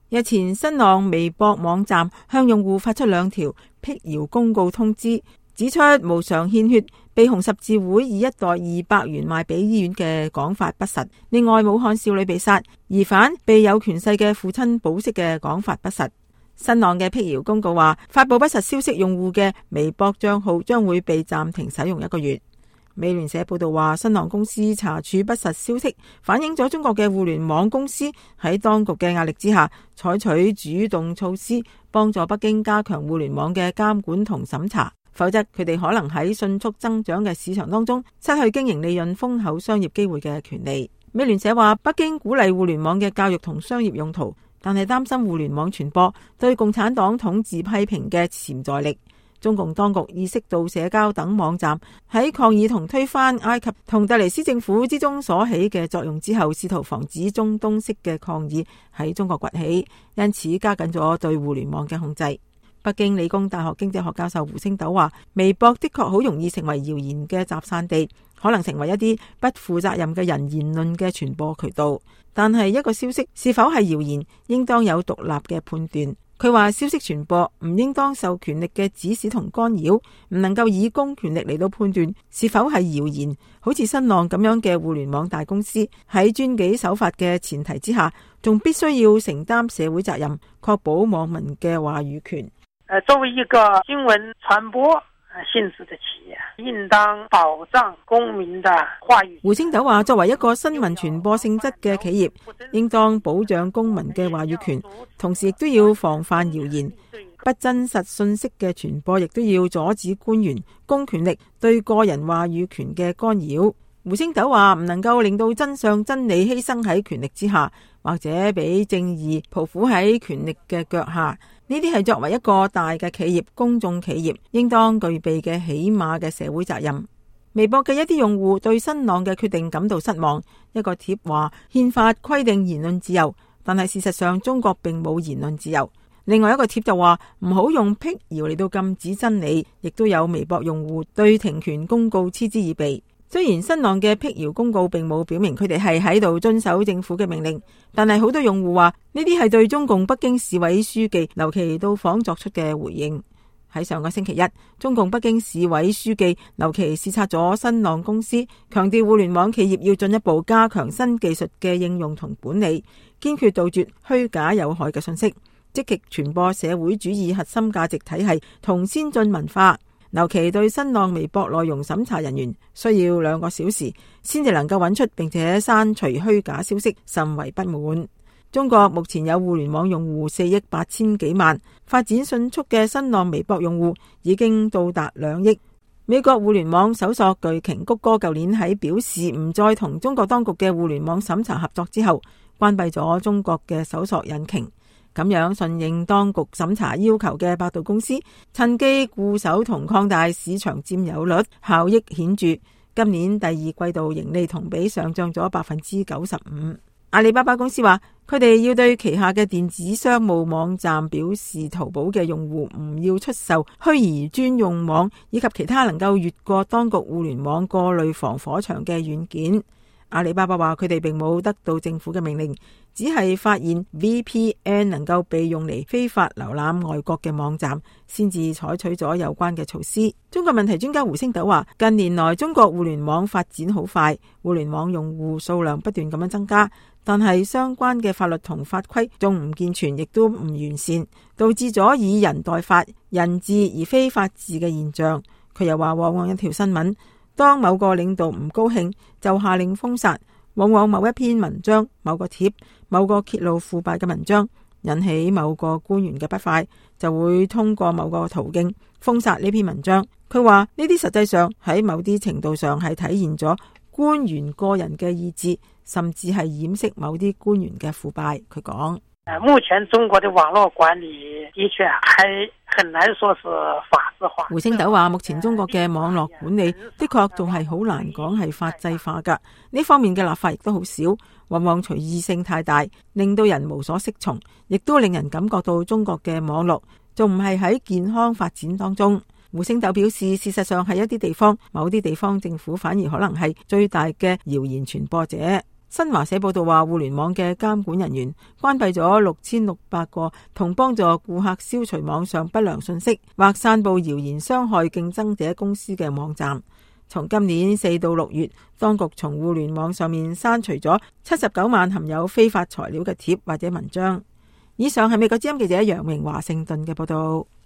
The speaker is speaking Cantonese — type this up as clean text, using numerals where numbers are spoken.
日前，新浪微博網站向用戶發出2條闢謠公告通知，指出無償獻血被紅十字會以1袋200元賣俾醫院嘅講法不實。另外，武漢少女被殺，疑犯被有權勢嘅父親保釋嘅講法不實。新浪嘅闢謠公告話，發佈不實消息用戶嘅微博賬號將會被暫停使用1個月。美聯社報道話，新浪公司查處不實消息，反映咗中國嘅互聯網公司喺當局嘅壓力之下，採取主動措施，幫助北京加強互聯網嘅監管同審查，否則佢哋可能喺迅速增長嘅市場當中失去經營利潤豐厚商業機會嘅權利。美聯社話，北京鼓勵互聯網嘅教育同商業用途，但係擔心互聯網傳播對共產黨統治批評嘅潛在力。中共當局意識到社交等網站喺抗議同推翻埃及同突尼斯政府之中所起嘅作用之後，試圖防止中東式嘅抗議喺中國崛起，因此加緊咗對互聯網嘅控制。北京理工大學經濟學教授胡星斗話，微博的確好容易成為謠言嘅集散地，可能成為一啲不負責任嘅人言論嘅傳播渠道。但係一個消息是否係謠言，應當有獨立嘅判斷。佢話，消息傳播唔應當受權力嘅指使同干擾，唔能夠以公權力嚟到判斷是否係謠言。好似新浪咁樣嘅互聯網大公司喺遵紀守法嘅前提之下，仲必須要承擔社會責任，確保網民嘅話語權。 作為一個新聞傳播性質的企業，應當保障公民的話語。 胡星斗話，作為一個新聞傳播性質嘅企業，應當保障公民嘅話語權，同時亦都要防範謠言、不真實信息嘅傳播，亦都要阻止官員、公權力對個人話語權嘅干擾。胡星斗話，唔能夠令到真相真理犧牲喺權力之下，或者俾正義匍匐喺權力嘅腳下。呢啲係作為一個大嘅企業、公眾企業應當具備嘅起碼嘅社會責任。微博嘅一啲用戶對新浪嘅決定感到失望。一個貼話，憲法規定言論自由，但係事實上中國並冇言論自由。另外一個貼就話，唔好用闢謠嚟到禁止真理。亦都有微博用戶對停權公告嗤之以鼻。雖然新浪嘅闢謠公告並冇表明佢哋係喺度遵守政府嘅命令，但係好多用戶話呢啲係對中共北京市委書記劉奇到訪作出嘅回應。喺上個星期一，中共北京市委書記劉奇視察咗新浪公司，強調互聯網企業要進一步加強新技術嘅應用同管理，堅決杜絕虛假有害嘅信息，積極傳播社會主義核心價值體系同先進文化。劉奇對新浪微博內容審查人員需要2個小時先至能夠揾出並且刪除虛假消息，甚為不滿。中國目前有互聯網用戶4億8千幾萬，發展迅速嘅新浪微博用戶已經到達2億。美國互聯網搜索巨鯨谷歌舊年喺表示唔再同中國當局嘅互聯網審查合作之後，關閉咗中國嘅搜索引擎。咁樣順應當局審查要求嘅百度公司，趁機固守同擴大市場佔有率，效益顯著。今年第2季度盈利同比上漲咗 95%。阿里巴巴公司話，佢哋要對旗下嘅電子商務網站表示，淘寶嘅用戶唔要出售虛擬專用網以及其他能夠越過當局互聯網過濾防火牆嘅軟件。阿里巴巴話，佢哋並冇得到政府嘅命令，只係發現 VPN 能夠被用嚟非法瀏覽外國嘅網站，先至採取咗有關嘅措施。中國問題專家胡星斗話，近年來中國互聯網發展好快，互聯網用戶數量不斷咁樣增加，但係相關嘅法律同法規仲唔健全，亦都唔完善，導致咗以人代法、人治而非法治嘅現象。佢又話，往往一條新聞，當某個領導唔高興，就下令封殺。往往某一篇文章、某個貼、某個揭露腐敗嘅文章，引起某個官員嘅不快，就會通過某個途徑封殺呢篇文章。佢話呢啲實際上喺某啲程度上係體現咗官員個人嘅意志，甚至係掩飾某啲官員嘅腐敗。佢講， 目前中國的網絡管理的確還很難說是法制化。 胡星斗話，目前中國嘅網絡管理的確仲係好難講係法制化噶，呢方面嘅立法亦都好少，往往隨意性太大，令到人無所適從，亦都令人感覺到中國嘅網絡仲唔係喺健康發展當中。胡星斗表示，事實上係一啲地方，某啲地方政府反而可能係最大嘅謠言傳播者。 新華社報道話，互聯網嘅監管人員關閉咗6600個同幫助顧客消除網上不良信息或散布謠言傷害競爭者公司嘅網站。從今年4到6月，當局從互聯網上面刪除咗79萬含有非法材料嘅貼或者文章。以上係美國之音記者楊明華盛頓嘅報道。